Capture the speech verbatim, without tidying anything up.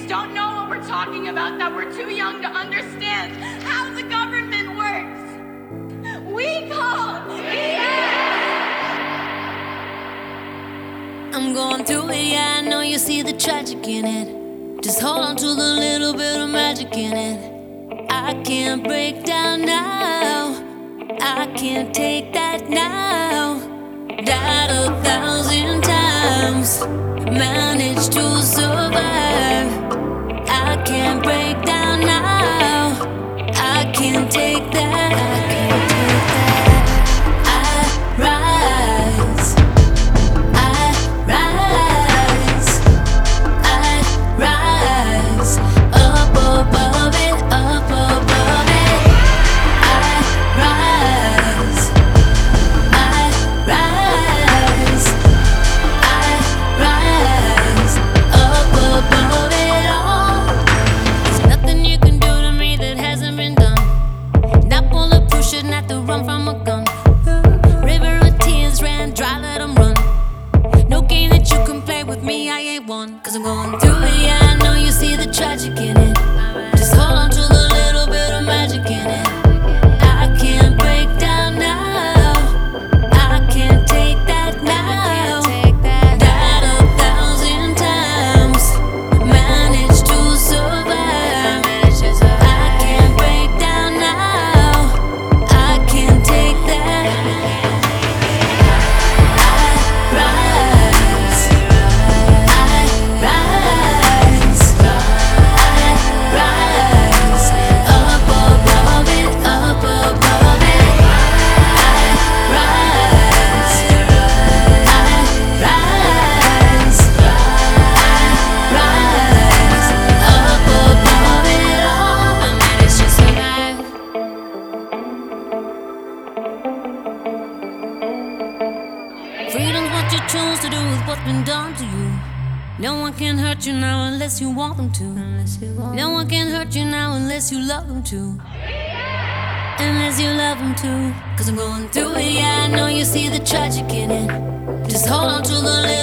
just don't know what we're talking about, that we're too young to understand how the government works. We call B S! I'm going through it, yeah, I know you see the tragic in it. Just hold on to the little bit of magic in it. I can't break down now, I can't take that now. Died a thousand times, managed to survive. I can't break down now, I can't take that, I can't take that. I rise, I rise, I rise, up above it, up above it. I rise, I rise, I rise, up above it all. There's nothing you can do to me that hasn't been done. Not bulletproof, shouldn't have to run from a gun. River of tears ran dry, let 'em run. No game that you can play with me, I ain't one. Cause I'm going through it, yeah, I know you see the tragic in it. Just hold on to the little bit of magic in it. I can't break down now, I can't take that now. Died a thousand times, managed to survive. I can't break down now, I can't take that. I rise, I rise, I rise, up above it, up above it. I rise, I rise, I rise, up above it all. I managed to survive. Freedom's what you choose to do with what's been done to you. No one can hurt you now unless you want them to. No one can hurt you now unless you love them to. Unless you love them to. Cause I'm going through it, yeah, I know you see the tragic in it. Just hold on to the